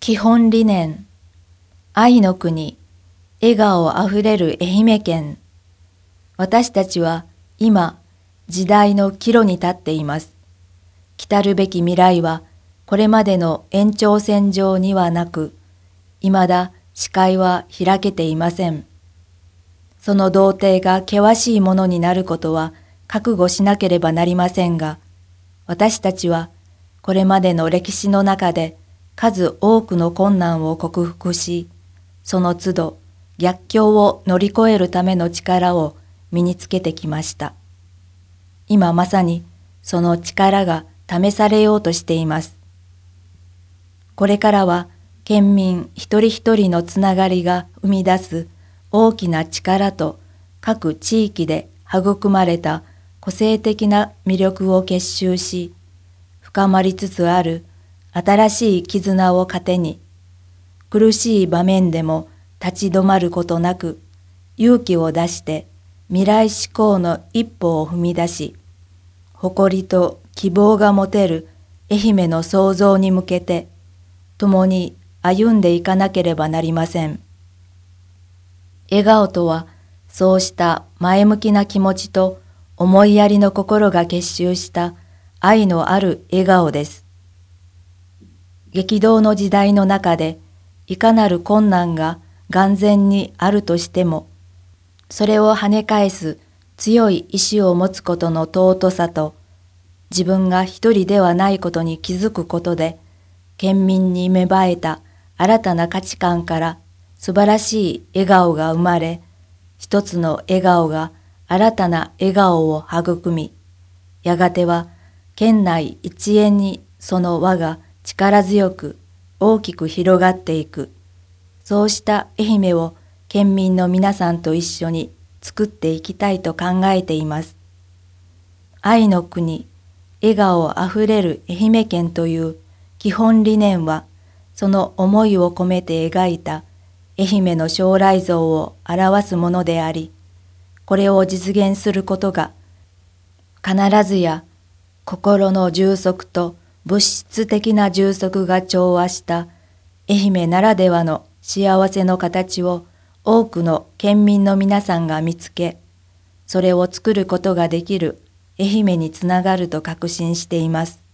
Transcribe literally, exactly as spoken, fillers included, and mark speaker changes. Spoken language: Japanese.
Speaker 1: 基本理念、愛の国、笑顔あふれる愛媛県。私たちは今、時代の岐路に立っています。来るべき未来は、これまでの延長線上にはなく、未だ視界は開けていません。その童貞が険しいものになることは覚悟しなければなりませんが、私たちはこれまでの歴史の中で数多くの困難を克服し、その都度逆境を乗り越えるための力を身につけてきました。今まさにその力が試されようとしています。これからは県民一人一人のつながりが生み出す大きな力と各地域で育まれた個性的な魅力を結集し、深まりつつある新しい絆を糧に、苦しい場面でも立ち止まることなく、勇気を出して未来志向の一歩を踏み出し、誇りと希望が持てる愛媛の創造に向けて、共に歩んでいかなければなりません。笑顔とは、そうした前向きな気持ちと思いやりの心が結集した愛のある笑顔です。激動の時代の中で、いかなる困難が眼前にあるとしても、それを跳ね返す強い意志を持つことの尊さと、自分が一人ではないことに気づくことで、県民に芽生えた新たな価値観から素晴らしい笑顔が生まれ、一つの笑顔が新たな笑顔を育み、やがては県内一円にその輪が力強く大きく広がっていく。そうした愛媛を県民の皆さんと一緒に作っていきたいと考えています。愛の国、笑顔あふれる愛媛県という基本理念は、その思いを込めて描いた愛媛の将来像を表すものであり、これを実現することが、必ずや心の充足と物質的な充足が調和した愛媛ならではの幸せの形を多くの県民の皆さんが見つけ、それを作ることができる愛媛につながると確信しています。